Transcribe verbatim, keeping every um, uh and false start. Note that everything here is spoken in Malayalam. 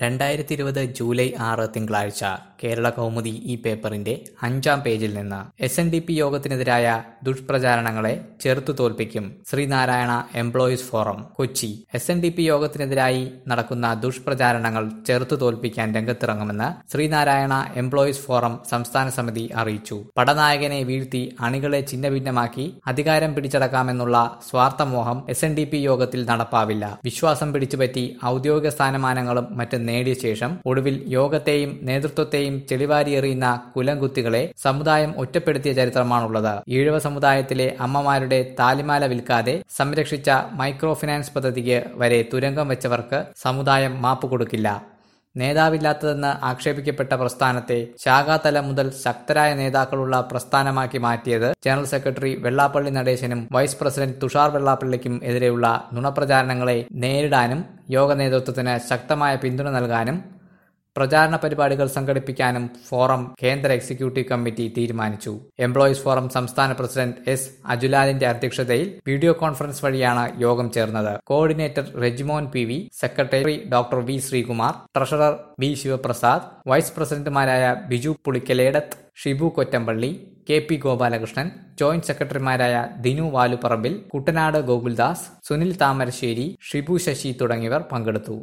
രണ്ടായിരത്തി ഇരുപത് ജൂലൈ ആറ് തിങ്കളാഴ്ച കേരള കൗമുദി ഈ പേപ്പറിന്റെ അഞ്ചാം പേജിൽ നിന്ന് എസ് എൻ ഡി പി യോഗത്തിനെതിരായ ദുഷ്പ്രചാരണങ്ങളെ ചെറുത്തു തോൽപ്പിക്കും Sreenarayana employees forum Kochi. S N D P യോഗത്തിനെതിരായി നടക്കുന്ന ദുഷ്പ്രചാരണങ്ങൾ ചെറുത്തു തോൽപ്പിക്കാൻ രംഗത്തിറങ്ങുമെന്ന് ശ്രീനാരായണ എംപ്ലോയീസ് ഫോറം സംസ്ഥാന സമിതി അറിയിച്ചു. പടനായകനെ വീഴ്ത്തി അണികളെ ഛിന്നഭിന്നമാക്കി അധികാരം പിടിച്ചടക്കാമെന്നുള്ള സ്വാർത്ഥമോഹം എസ് എൻ ഡി പി യോഗത്തിൽ നടപ്പാവില്ല. വിശ്വാസം പിടിച്ചുപറ്റി ഔദ്യോഗിക സ്ഥാനമാനങ്ങളും മറ്റും നേടിയ ശേഷം ഒടുവിൽ യോഗത്തെയും നേതൃത്വത്തെയും ചെളിവാരിയെറിയുന്ന കുലംകുത്തികളെ സമുദായം ഒറ്റപ്പെടുത്തിയ ചരിത്രമാണുള്ളത്. ഈഴവ സമുദായത്തിലെ അമ്മമാരുടെ താലിമാല വിൽക്കാതെ സംരക്ഷിച്ച മൈക്രോ ഫിനാൻസ് പദ്ധതിക്ക് വരെ തുരങ്കം വെച്ചവർക്ക് സമുദായം മാപ്പ് കൊടുക്കില്ല. നേതാവില്ലാത്തതെന്ന് ആക്ഷേപിക്കപ്പെട്ട പ്രസ്ഥാനത്തെ ശാഖാതലം മുതൽ ശക്തരായ നേതാക്കളുള്ള പ്രസ്ഥാനമാക്കി മാറ്റിയത് ജനറൽ സെക്രട്ടറി വെള്ളാപ്പള്ളി നടേശനും വൈസ് പ്രസിഡന്റ് തുഷാർ വെള്ളാപ്പള്ളിക്കും എതിരെയുള്ള നുണപ്രചാരണങ്ങളെ നേരിടാനും യോഗ നേതൃത്വത്തിന് ശക്തമായ പിന്തുണ നൽകാനും പ്രചാരണ പരിപാടികൾ സംഘടിപ്പിക്കാനും ഫോറം കേന്ദ്ര എക്സിക്യൂട്ടീവ് കമ്മിറ്റി തീരുമാനിച്ചു. എംപ്ലോയീസ് ഫോറം സംസ്ഥാന പ്രസിഡന്റ് എസ് അജുലാലിന്റെ അധ്യക്ഷതയിൽ വീഡിയോ കോൺഫറൻസ് വഴിയാണ് യോഗം ചേർന്നത്. Coordinator Regimon P V, secretary doctor V Sreekumar, treasurer V Sivaprasad, vice പ്രസിഡന്റുമാരായ Biju Pulikkaledath, Shibu Kottampally, K P Gopalakrishnan, joint സെക്രട്ടറിമാരായ ദിനു വാലുപറമ്പിൽ, കുട്ടനാട് ഗോകുൽദാസ്, സുനിൽ താമരശ്ശേരി, ഷിബു ശശി തുടങ്ങിയവർ പങ്കെടുത്തു.